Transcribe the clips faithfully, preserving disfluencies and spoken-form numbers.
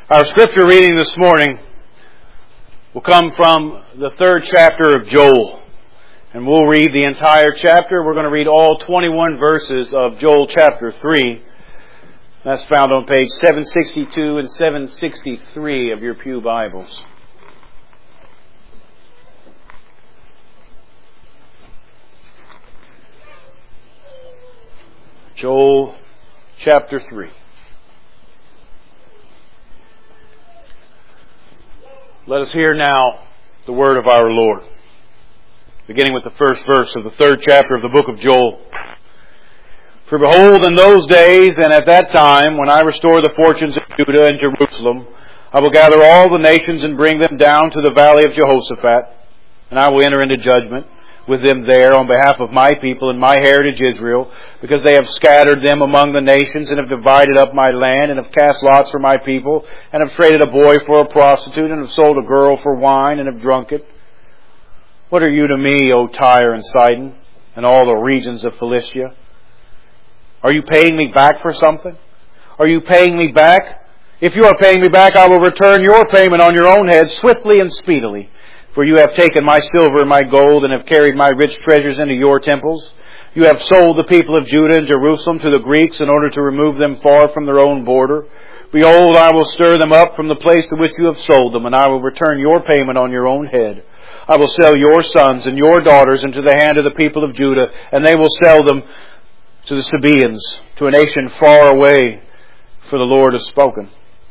Our scripture reading this morning will come from the third chapter of Joel. And we'll read the entire chapter. We're going to read all twenty-one verses of Joel chapter three. That's found on page seven sixty-two and seven sixty-three of your pew Bibles. Joel chapter three. Let us hear now the word of our Lord, beginning with the first verse of the third chapter of the book of Joel. For behold, in those days and at that time, when I restore the fortunes of Judah and Jerusalem, I will gather all the nations and bring them down to the valley of Jehoshaphat, and I will enter into judgment with them there on behalf of my people and my heritage Israel, because they have scattered them among the nations and have divided up my land and have cast lots for my people and have traded a boy for a prostitute and have sold a girl for wine and have drunk it. What are you to me, O Tyre and Sidon, and all the regions of Philistia? Are you paying me back for something? Are you paying me back? If you are paying me back, I will return your payment on your own head swiftly and speedily. For you have taken my silver and my gold and have carried my rich treasures into your temples. You have sold the people of Judah and Jerusalem to the Greeks in order to remove them far from their own border. Behold, I will stir them up from the place to which you have sold them, and I will return your payment on your own head. I will sell your sons and your daughters into the hand of the people of Judah, and they will sell them to the Sabaeans, to a nation far away, for the Lord has spoken.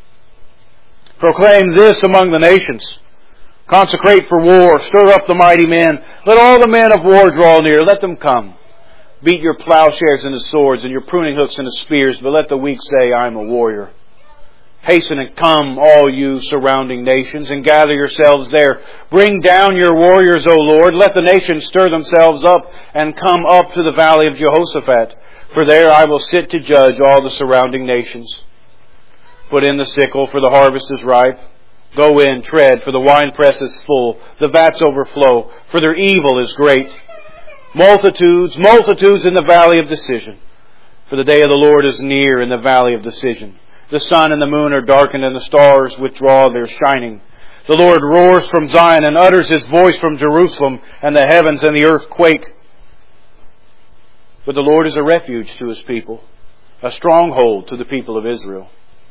Proclaim this among the nations. Consecrate for war. Stir up the mighty men. Let all the men of war draw near. Let them come. Beat your plowshares into swords and your pruning hooks into spears, but let the weak say, I am a warrior. Hasten and come, all you surrounding nations, and gather yourselves there. Bring down your warriors, O Lord. Let the nations stir themselves up and come up to the valley of Jehoshaphat. For there I will sit to judge all the surrounding nations. Put in the sickle, for the harvest is ripe. Go in, tread, for the winepress is full. The vats overflow, for their evil is great. Multitudes, multitudes in the valley of decision. For the day of the Lord is near in the valley of decision. The sun and the moon are darkened, and the stars withdraw their shining. The Lord roars from Zion and utters His voice from Jerusalem, and the heavens and the earth quake. But the Lord is a refuge to His people, a stronghold to the people of Israel.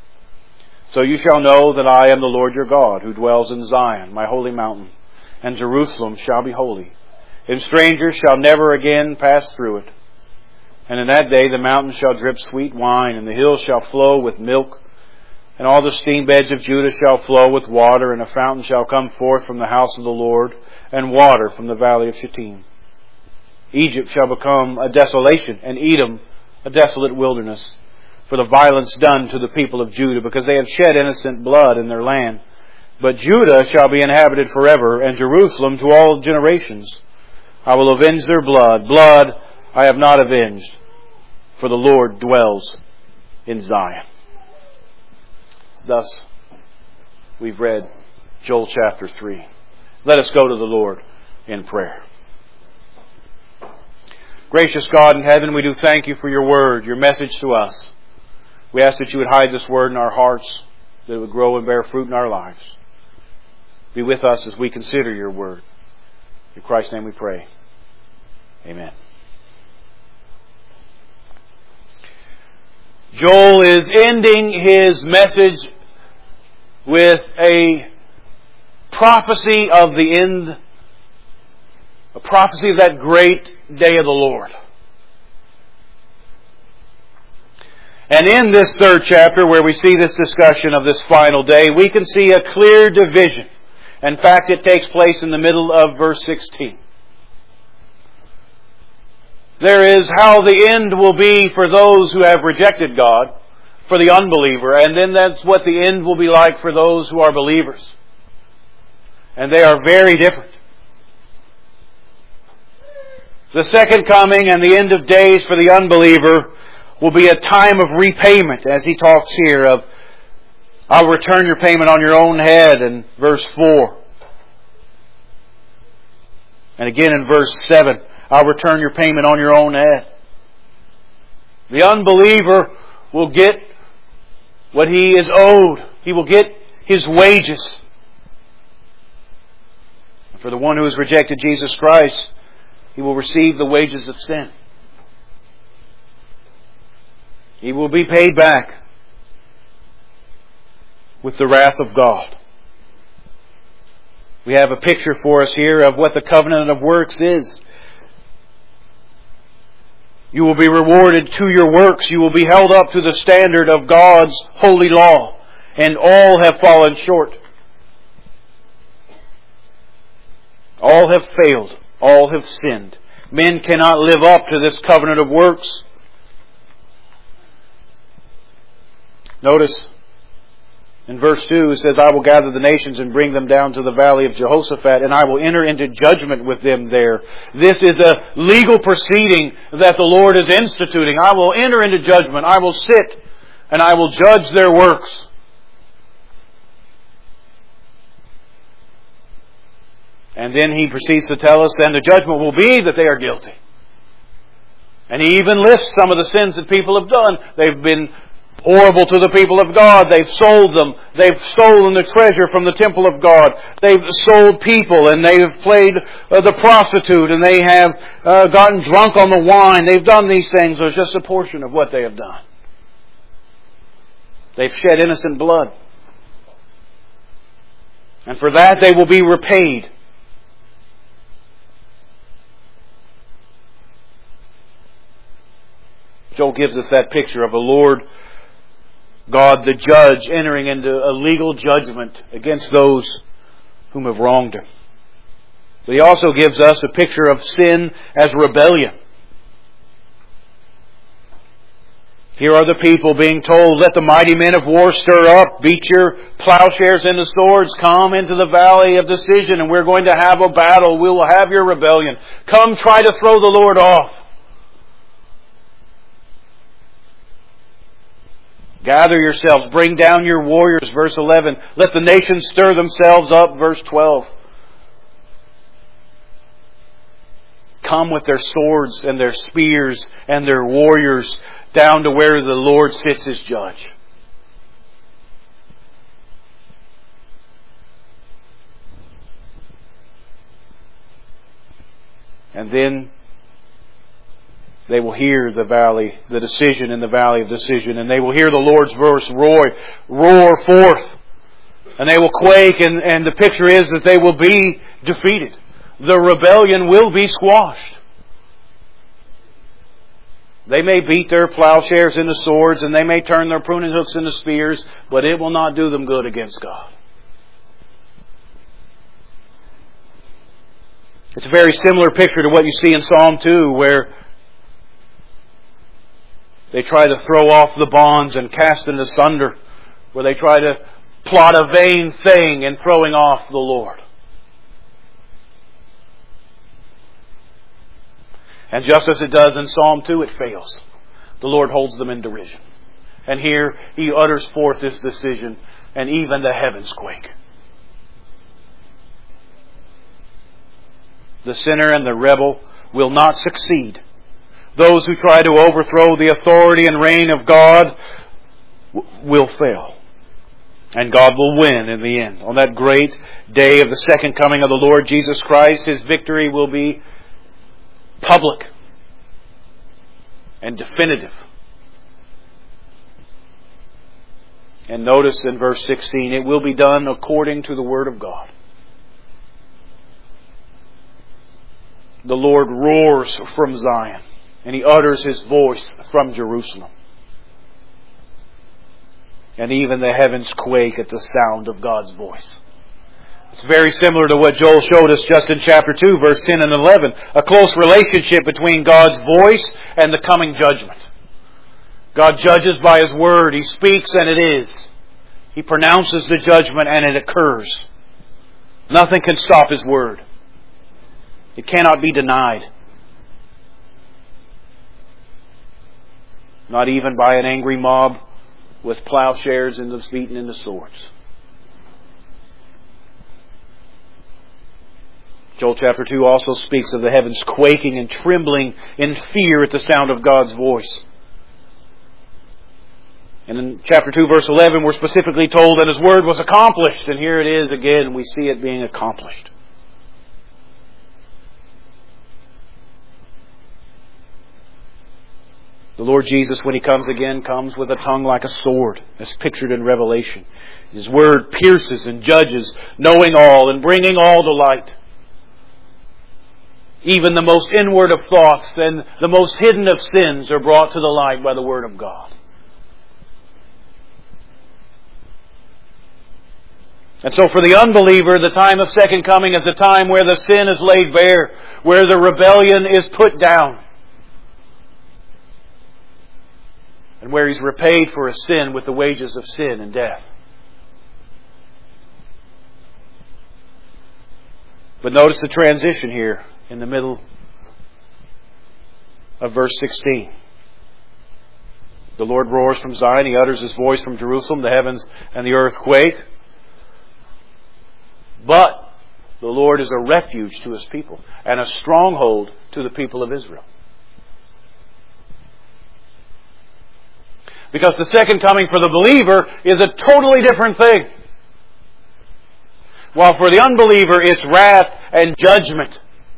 So you shall know that I am the Lord your God, who dwells in Zion, my holy mountain, and Jerusalem shall be holy. And strangers shall never again pass through it. And in that day the mountains shall drip sweet wine, and the hills shall flow with milk, and all the stream beds of Judah shall flow with water, and a fountain shall come forth from the house of the Lord, and water from the valley of Shittim. Egypt shall become a desolation, and Edom a desolate wilderness, for the violence done to the people of Judah, because they have shed innocent blood in their land. But Judah shall be inhabited forever, and Jerusalem to all generations. I will avenge their blood. Blood I have not avenged, for the Lord dwells in Zion. Thus, we've read Joel chapter three. Let us go to the Lord in prayer. Gracious God in heaven, we do thank you for your word, your message to us. We ask that you would hide this word in our hearts, that it would grow and bear fruit in our lives. Be with us as we consider your word. In Christ's name we pray. Amen. Joel is ending his message with a prophecy of the end, a prophecy of that great day of the Lord. And in this third chapter, where we see this discussion of this final day, we can see a clear division. In fact, it takes place in the middle of verse sixteen. There is how the end will be for those who have rejected God, for the unbeliever, and then that's what the end will be like for those who are believers. And they are very different. The second coming and the end of days for the unbeliever will be a time of repayment, as he talks here of, I'll return your payment on your own head, in verse four. And again in verse seven, I'll return your payment on your own head. The unbeliever will get what he is owed. He will get his wages. For the one who has rejected Jesus Christ, he will receive the wages of sin. He will be paid back with the wrath of God. We have a picture for us here of what the covenant of works is. You will be rewarded to your works. You will be held up to the standard of God's holy law. And all have fallen short. All have failed. All have sinned. Men cannot live up to this covenant of works. Notice in verse two it says, I will gather the nations and bring them down to the valley of Jehoshaphat, and I will enter into judgment with them there. This is a legal proceeding that the Lord is instituting. I will enter into judgment. I will sit and I will judge their works. And then he proceeds to tell us, and the judgment will be that they are guilty. And he even lists some of the sins that people have done. They've been horrible to the people of God. They've sold them. They've stolen the treasure from the temple of God. They've sold people, and they've played uh, the prostitute, and they have uh, gotten drunk on the wine. They've done these things. There's just a portion of what they have done. They've shed innocent blood. And for that they will be repaid. Joel gives us that picture of the Lord God, the judge, entering into a legal judgment against those whom have wronged Him. But He also gives us a picture of sin as rebellion. Here are the people being told, let the mighty men of war stir up, beat your plowshares into swords, come into the valley of decision, and we're going to have a battle. We will have your rebellion. Come try to throw the Lord off. Gather yourselves, bring down your warriors, verse eleven. Let the nations stir themselves up, verse twelve. Come with their swords and their spears and their warriors down to where the Lord sits as judge. And then they will hear the valley, the decision in the valley of decision, and they will hear the Lord's voice roar, roar forth. And they will quake, and, and the picture is that they will be defeated. The rebellion will be squashed. They may beat their plowshares into swords, and they may turn their pruning hooks into spears, but it will not do them good against God. It's a very similar picture to what you see in Psalm two, where they try to throw off the bonds and cast it asunder, where they try to plot a vain thing in throwing off the Lord. And just as it does in Psalm two, it fails. The Lord holds them in derision. And here He utters forth His decision, and even the heavens quake. The sinner and the rebel will not succeed. Those who try to overthrow the authority and reign of God will fail. And God will win in the end. On that great day of the second coming of the Lord Jesus Christ, His victory will be public and definitive. And notice in verse sixteen, it will be done according to the Word of God. The Lord roars from Zion, and He utters His voice from Jerusalem. And even the heavens quake at the sound of God's voice. It's very similar to what Joel showed us just in chapter two, verse ten and eleven. A close relationship between God's voice and the coming judgment. God judges by His word. He speaks and it is. He pronounces the judgment and it occurs. Nothing can stop His word. It cannot be denied. Not even by an angry mob with plowshares and the beaten into swords. Joel chapter two also speaks of the heavens quaking and trembling in fear at the sound of God's voice. And in chapter two, verse eleven, we're specifically told that His Word was accomplished. And here it is again, we see it being accomplished. The Lord Jesus, when He comes again, comes with a tongue like a sword, as pictured in Revelation. His Word pierces and judges, knowing all and bringing all to light. Even the most inward of thoughts and the most hidden of sins are brought to the light by the Word of God. And so for the unbeliever, the time of second coming is a time where the sin is laid bare, where the rebellion is put down, and where he's repaid for his sin with the wages of sin and death. But notice the transition here in the middle of verse sixteen. The Lord roars from Zion, He utters His voice from Jerusalem, the heavens and the earth quake. But the Lord is a refuge to His people and a stronghold to the people of Israel. Because the second coming for the believer is a totally different thing. While for the unbeliever it's wrath and judgment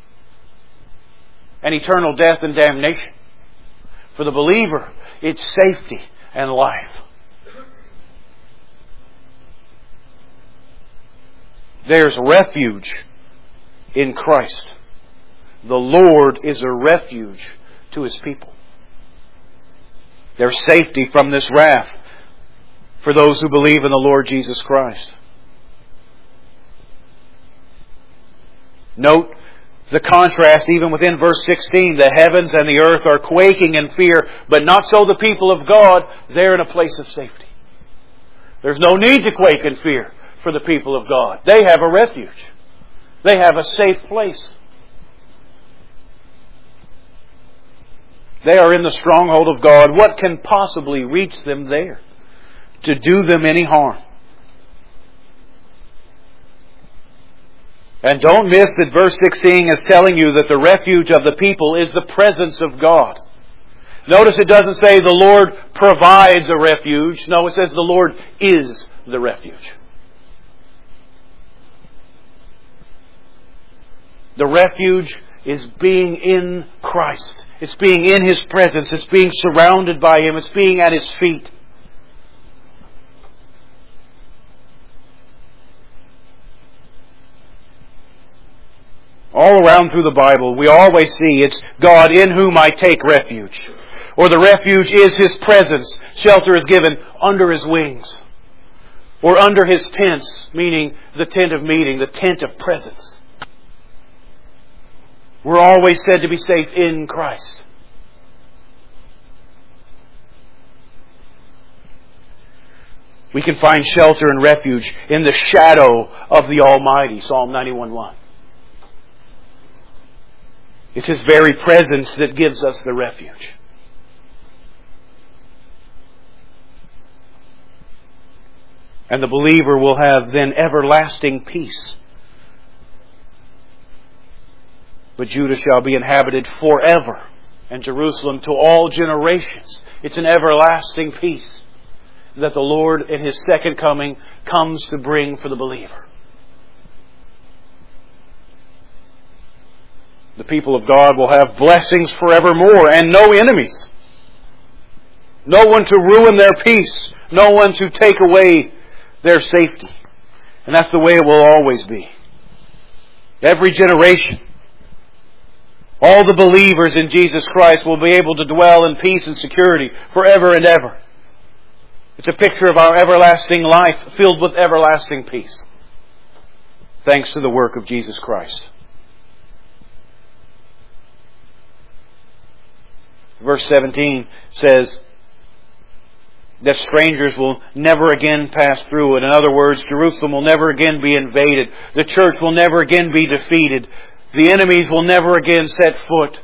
and eternal death and damnation. For the believer it's safety and life. There's refuge in Christ. The Lord is a refuge to His people. There's safety from this wrath for those who believe in the Lord Jesus Christ. Note the contrast even within verse sixteen. The heavens and the earth are quaking in fear, but not so the people of God. They're in a place of safety. There's no need to quake in fear for the people of God. They have a refuge. They have a safe place. They are in the stronghold of God. What can possibly reach them there to do them any harm? And don't miss that verse sixteen is telling you that the refuge of the people is the presence of God. Notice it doesn't say the Lord provides a refuge. No, it says the Lord is the refuge. The refuge is being in Christ. It's being in His presence. It's being surrounded by Him. It's being at His feet. All around through the Bible, we always see it's God in whom I take refuge. Or the refuge is His presence. Shelter is given under His wings. Or under His tents, meaning the tent of meeting, the tent of presence. We're always said to be safe in Christ. We can find shelter and refuge in the shadow of the Almighty, Psalm ninety-one one. It's His very presence that gives us the refuge. And the believer will have then everlasting peace. But Judah shall be inhabited forever, and Jerusalem to all generations. It's an everlasting peace that the Lord in His second coming comes to bring for the believer. The people of God will have blessings forevermore and no enemies. No one to ruin their peace. No one to take away their safety. And that's the way it will always be. Every generation, all the believers in Jesus Christ will be able to dwell in peace and security forever and ever. It's a picture of our everlasting life filled with everlasting peace. Thanks to the work of Jesus Christ. Verse seventeen says that strangers will never again pass through it. In other words, Jerusalem will never again be invaded. The church will never again be defeated. The enemies will never again set foot.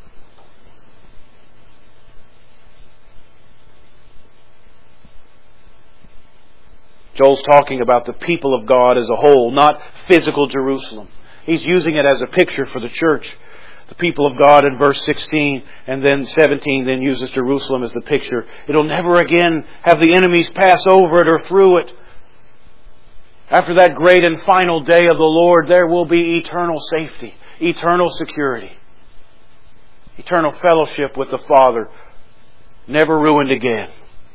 Joel's talking about the people of God as a whole, not physical Jerusalem. He's using it as a picture for the church. the people of God in verse sixteen, and then seventeen then uses Jerusalem as the picture. It'll never again have the enemies pass over it or through it. After that great and final day of the Lord, there will be eternal safety, eternal security, eternal fellowship with the Father, never ruined again.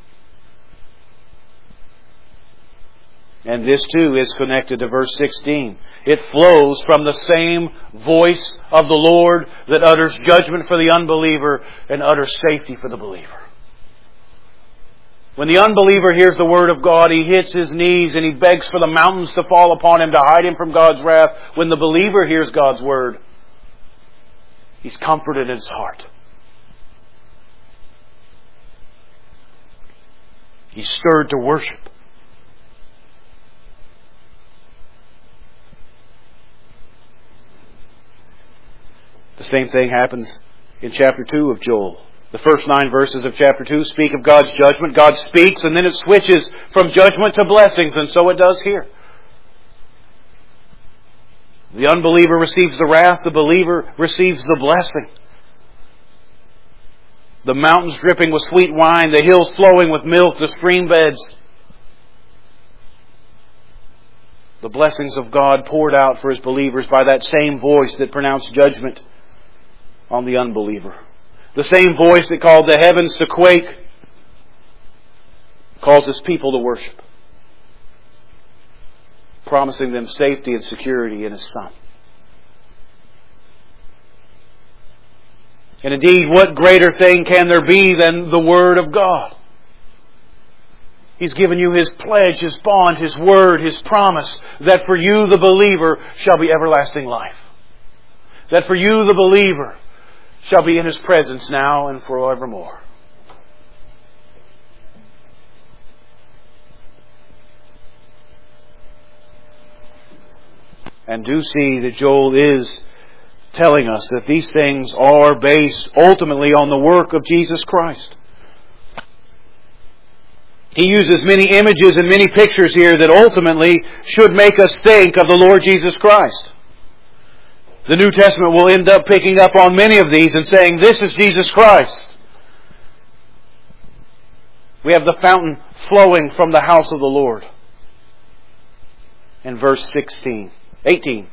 And this too is connected to verse sixteen. It flows from the same voice of the Lord that utters judgment for the unbeliever and utters safety for the believer. When the unbeliever hears the Word of God, he hits his knees and he begs for the mountains to fall upon him to hide him from God's wrath. When the believer hears God's Word, he's comforted in his heart. He's stirred to worship. The same thing happens in chapter two of Joel. The first nine verses of chapter two speak of God's judgment. God speaks and then it switches from judgment to blessings, and so it does here. The unbeliever receives the wrath, the believer receives the blessing. The mountains dripping with sweet wine, the hills flowing with milk, the stream beds. The blessings of God poured out for His believers by that same voice that pronounced judgment on the unbeliever. The same voice that called the heavens to quake calls His people to worship, promising them safety and security in His Son. And indeed, what greater thing can there be than the Word of God? He's given you His pledge, His bond, His Word, His promise that for you, the believer, shall be everlasting life. That for you, the believer, shall be in His presence now and forevermore. And do see that Joel is telling us that these things are based ultimately on the work of Jesus Christ. He uses many images and many pictures here that ultimately should make us think of the Lord Jesus Christ. The New Testament will end up picking up on many of these and saying, this is Jesus Christ. We have the fountain flowing from the house of the Lord. In verse sixteen, eighteen.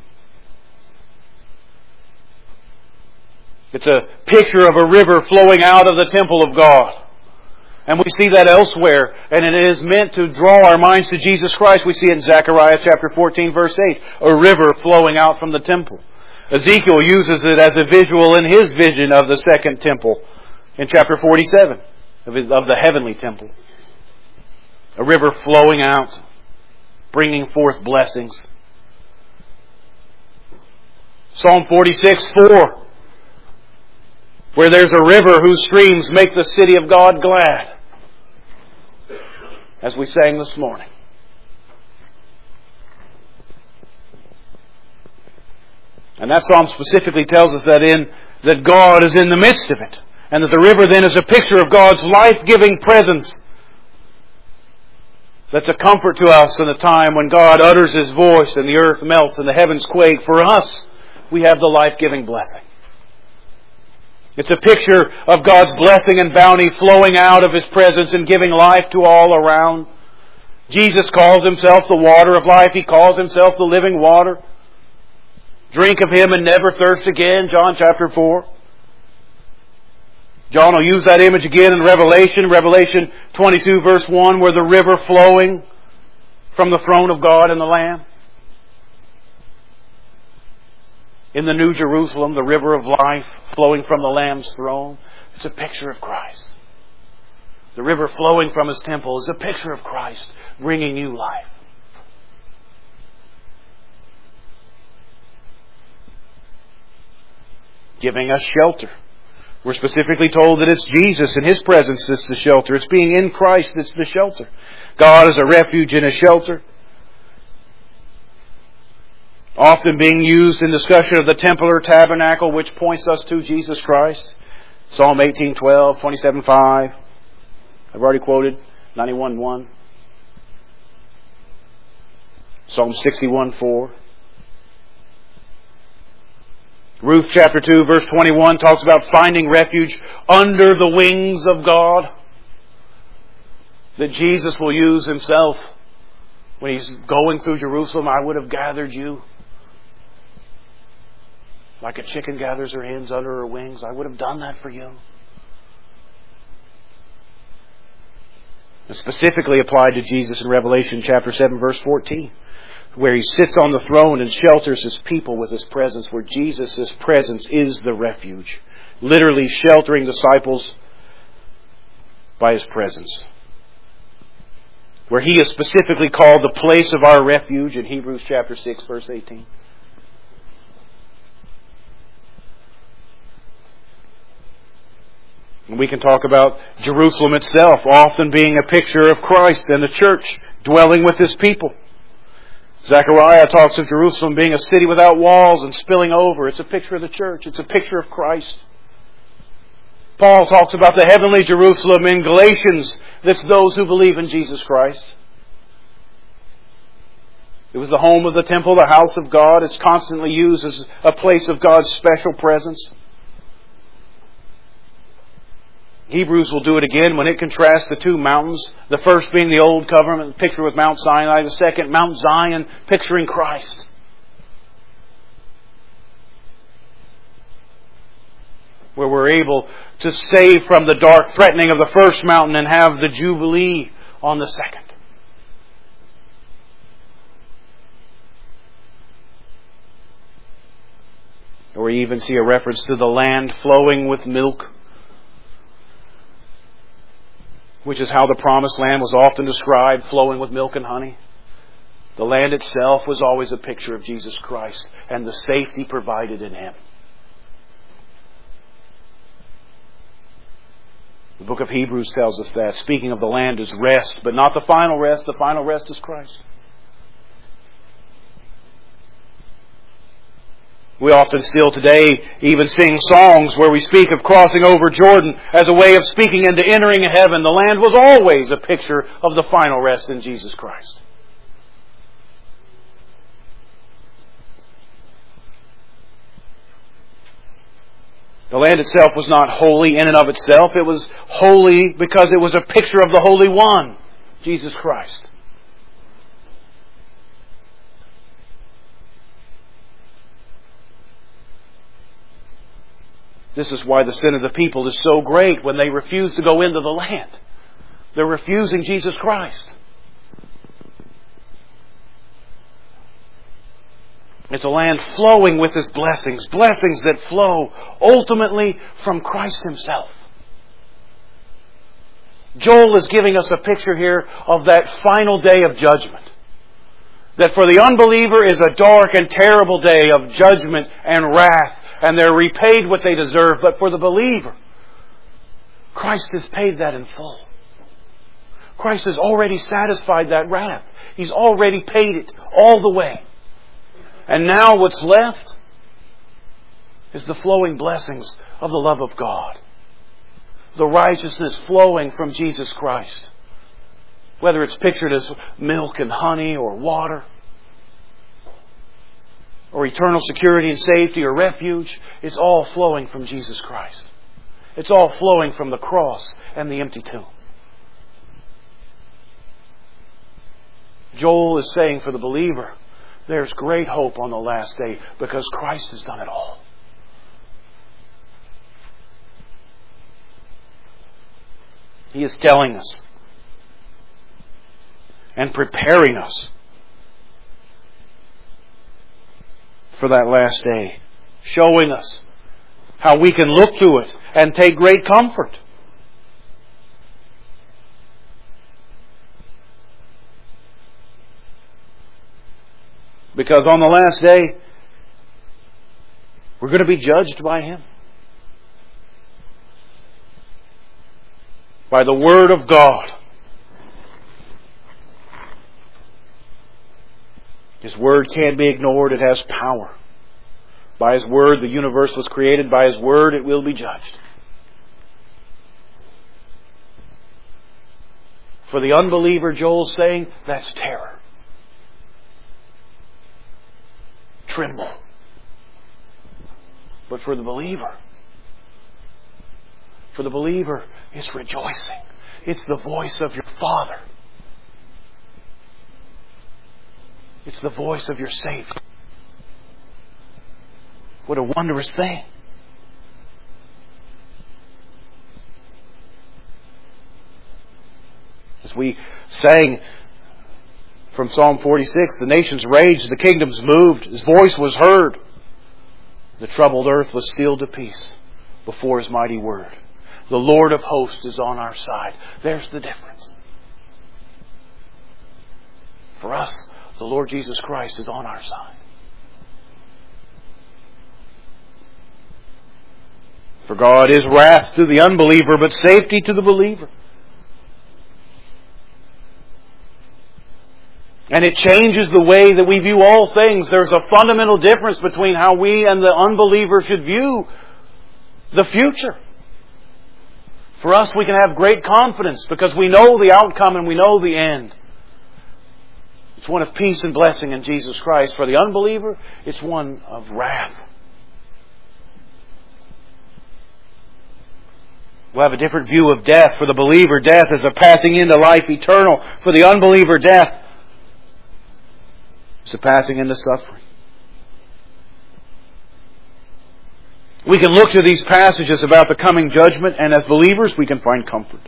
It's a picture of a river flowing out of the temple of God. And we see that elsewhere. And it is meant to draw our minds to Jesus Christ. We see it in Zechariah chapter fourteen, verse eight. A river flowing out from the temple. Ezekiel uses it as a visual in his vision of the second temple in chapter forty-seven of, his, of the heavenly temple. A river flowing out, bringing forth blessings. Psalm forty-six, four. Where there's a river whose streams make the city of God glad. As we sang this morning. And that psalm specifically tells us that in that God is in the midst of it. And that the river then is a picture of God's life-giving presence. That's a comfort to us in a time when God utters His voice and the earth melts and the heavens quake. For us, we have the life-giving blessing. It's a picture of God's blessing and bounty flowing out of His presence and giving life to all around. Jesus calls Himself the water of life. He calls Himself the living water. Drink of Him and never thirst again, John chapter four. John will use that image again in Revelation, Revelation twenty-two verse one, where the river flowing from the throne of God and the Lamb. In the New Jerusalem, the river of life flowing from the Lamb's throne. It's a picture of Christ. The river flowing from His temple is a picture of Christ bringing you life. Giving us shelter. We're specifically told that it's Jesus and His presence that's the shelter. It's being in Christ that's the shelter. God is a refuge and a shelter. Often being used in discussion of the temple or tabernacle, which points us to Jesus Christ. Psalm eighteen twelve, twenty-seven five. I've already quoted ninety-one one. Psalm sixty-one four. Ruth chapter two verse twenty-one talks about finding refuge under the wings of God. That Jesus will use Himself when He's going through Jerusalem. I would have gathered you like a chicken gathers her hens under her wings. I would have done that for you. And specifically applied to Jesus in Revelation chapter seven verse fourteen. Where He sits on the throne and shelters His people with His presence. Where Jesus' presence is the refuge. Literally sheltering disciples by His presence. Where He is specifically called the place of our refuge in Hebrews chapter six verse eighteen. And we can talk about Jerusalem itself often being a picture of Christ and the church dwelling with His people. Zechariah talks of Jerusalem being a city without walls and spilling over. It's a picture of the church. It's a picture of Christ. Paul talks about the heavenly Jerusalem in Galatians. That's those who believe in Jesus Christ. It was the home of the temple, the house of God. It's constantly used as a place of God's special presence. Hebrews will do it again when it contrasts the two mountains. The first being the Old Covenant, pictured with Mount Sinai. The second, Mount Zion, picturing Christ. Where we're able to save from the dark threatening of the first mountain and have the Jubilee on the second. Or we even see a reference to the land flowing with milk, which is how the promised land was often described, flowing with milk and honey. The land itself was always a picture of Jesus Christ and the safety provided in Him. The book of Hebrews tells us that. Speaking of the land is rest, but not the final rest. The final rest is Christ. We often still today even sing songs where we speak of crossing over Jordan as a way of speaking into entering heaven. The land was always a picture of the final rest in Jesus Christ. The land itself was not holy in and of itself. It was holy because it was a picture of the Holy One, Jesus Christ. This is why the sin of the people is so great when they refuse to go into the land. They're refusing Jesus Christ. It's a land flowing with His blessings. Blessings that flow ultimately from Christ Himself. Joel is giving us a picture here of that final day of judgment. That for the unbeliever is a dark and terrible day of judgment and wrath. And they're repaid what they deserve. But for the believer, Christ has paid that in full. Christ has already satisfied that wrath. He's already paid it all the way. And now what's left is the flowing blessings of the love of God. The righteousness flowing from Jesus Christ. Whether it's pictured as milk and honey or water, or eternal security and safety or refuge, it's all flowing from Jesus Christ. It's all flowing from the cross and the empty tomb. Joel is saying for the believer, there's great hope on the last day because Christ has done it all. He is telling us and preparing us for that last day, showing us how we can look to it and take great comfort. Because on the last day, we're going to be judged by Him. By the Word of God. His Word can't be ignored. It has power. By His Word, the universe was created. By His Word, it will be judged. For the unbeliever, Joel's saying, that's terror. Tremble. But for the believer, for the believer, it's rejoicing. It's the voice of your Father. It's the voice of your Savior. What a wondrous thing. As we sang from Psalm forty-six, the nations raged, the kingdoms moved, His voice was heard. The troubled earth was stilled to peace before His mighty word. The Lord of hosts is on our side. There's the difference. For us, the Lord Jesus Christ is on our side. For God is wrath to the unbeliever, but safety to the believer. And it changes the way that we view all things. There's a fundamental difference between how we and the unbeliever should view the future. For us, we can have great confidence because we know the outcome and we know the end. It's one of peace and blessing in Jesus Christ. For the unbeliever, it's one of wrath. We'll have a different view of death. For the believer, death is a passing into life eternal. For the unbeliever, death is a passing into suffering. We can look to these passages about the coming judgment, and as believers, we can find comfort.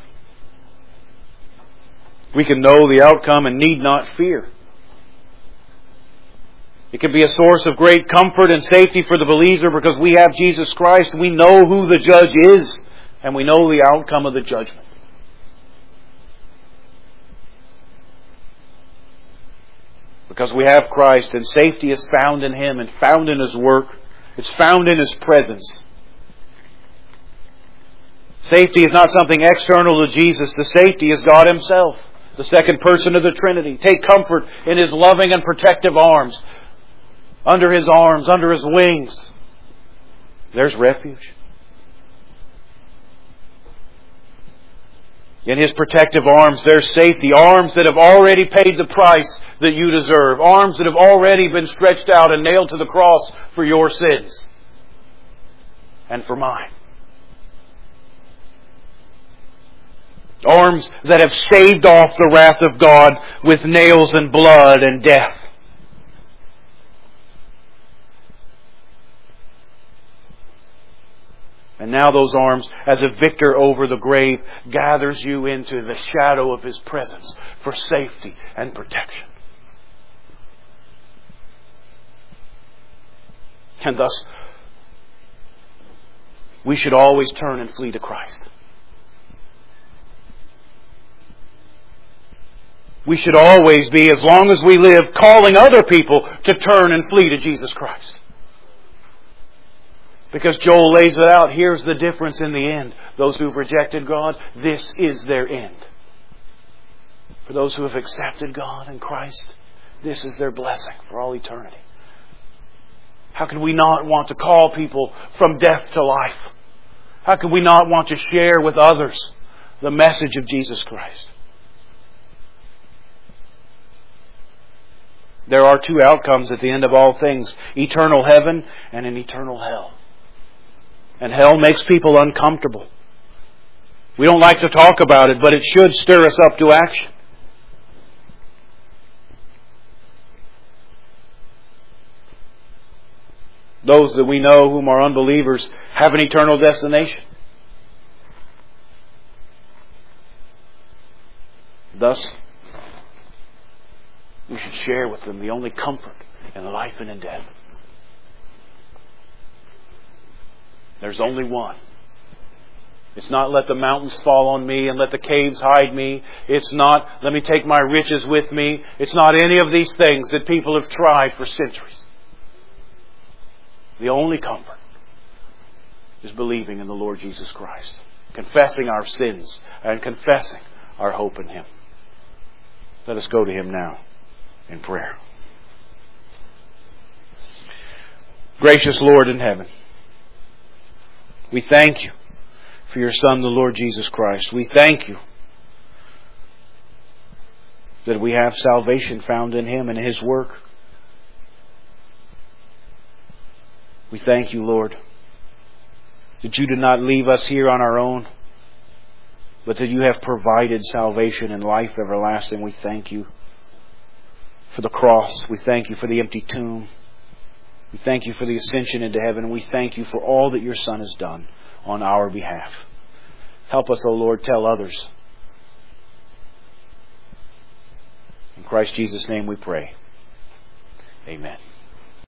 We can know the outcome and need not fear. It can be a source of great comfort and safety for the believer because we have Jesus Christ. We know who the judge is, and we know the outcome of the judgment. Because we have Christ, and safety is found in Him and found in His work. It's found in His presence. Safety is not something external to Jesus. The safety is God Himself, the second person of the Trinity. Take comfort in His loving and protective arms. Under His arms, under His wings, there's refuge. In His protective arms, there's safety. Arms that have already paid the price that you deserve. Arms that have already been stretched out and nailed to the cross for your sins and for mine. Arms that have staved off the wrath of God with nails and blood and death. And now those arms, as a victor over the grave, gathers you into the shadow of His presence for safety and protection. And thus, we should always turn and flee to Christ. We should always be, as long as we live, calling other people to turn and flee to Jesus Christ. Because Joel lays it out, here's the difference in the end. Those who've rejected God, this is their end. For those who have accepted God and Christ, this is their blessing for all eternity. How can we not want to call people from death to life? How can we not want to share with others the message of Jesus Christ? There are two outcomes at the end of all things: eternal heaven and an eternal hell. And hell makes people uncomfortable. We don't like to talk about it, but it should stir us up to action. Those that we know whom are unbelievers have an eternal destination. Thus, we should share with them the only comfort in life and in death. There's only one. It's not let the mountains fall on me and let the caves hide me. It's not let me take my riches with me. It's not any of these things that people have tried for centuries. The only comfort is believing in the Lord Jesus Christ, confessing our sins and confessing our hope in Him. Let us go to Him now in prayer. Gracious Lord in heaven, we thank You for Your Son, the Lord Jesus Christ. We thank You that we have salvation found in Him and His work. We thank you, Lord, that you did not leave us here on our own, but that you have provided salvation and life everlasting. We thank you for the cross. We thank you for the empty tomb. We thank you for the ascension into heaven. We thank you for all that your Son has done on our behalf. Help us, O Lord, tell others. In Christ Jesus' name we pray. Amen.